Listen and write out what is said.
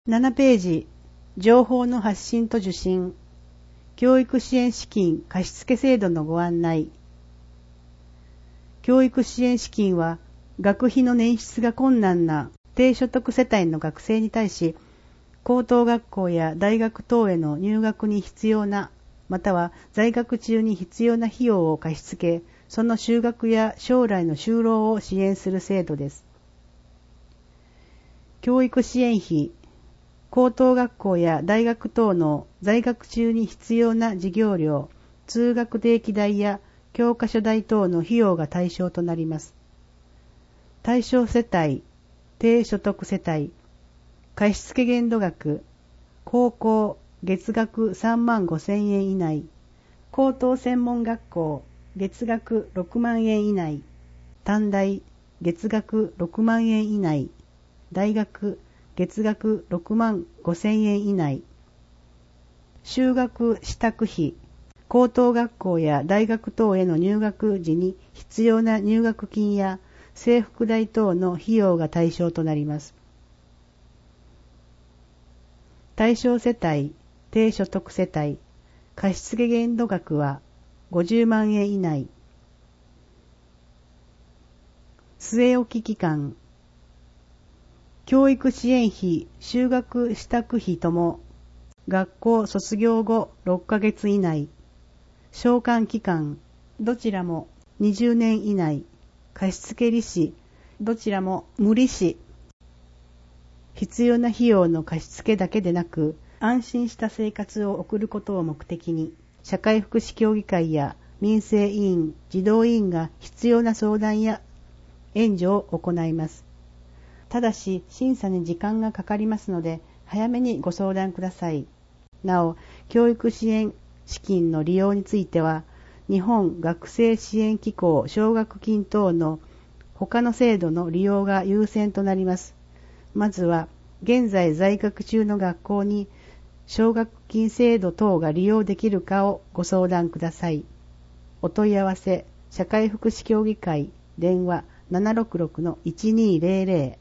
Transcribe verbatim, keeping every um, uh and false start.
ななページ、情報の発信と受信、教育支援資金貸付制度のご案内。教育支援資金は、学費の捻出が困難な低所得世帯の学生に対し、高等学校や大学等への入学に必要な、または在学中に必要な費用を貸し付け、その就学や将来の就労を支援する制度です。教育支援費、高等学校や大学等の在学中に必要な授業料、通学定期代や教科書代等の費用が対象となります。対象世帯、低所得世帯、貸付限度額、高校、月額さんまんごせんえん以内、高等専門学校、月額ろくまんえん以内、短大、月額ろくまんえん以内、大学、月額ろくまんごせんえん以内、就学支度費、高等学校や大学等への入学時に必要な入学金や制服代等の費用が対象となります。対象世帯、低所得世帯、貸付限度額はごじゅうまんえん以内。据え置き期間、教育支援費、就学支度費とも学校卒業後ろっかげつ以内。償還期間、どちらもにじゅうねん以内。貸付利子、どちらも無利子。必要な費用の貸付だけでなく、安心した生活を送ることを目的に、社会福祉協議会や民生委員、児童委員が必要な相談や援助を行います。ただし、審査に時間がかかりますので、早めにご相談ください。なお、教育支援資金の利用については、日本学生支援機構奨学金等の他の制度の利用が優先となります。まずは、現在在学中の学校に奨学金制度等が利用できるかをご相談ください。お問い合わせ、社会福祉協議会、電話ななろくろくのいちにーぜろぜろ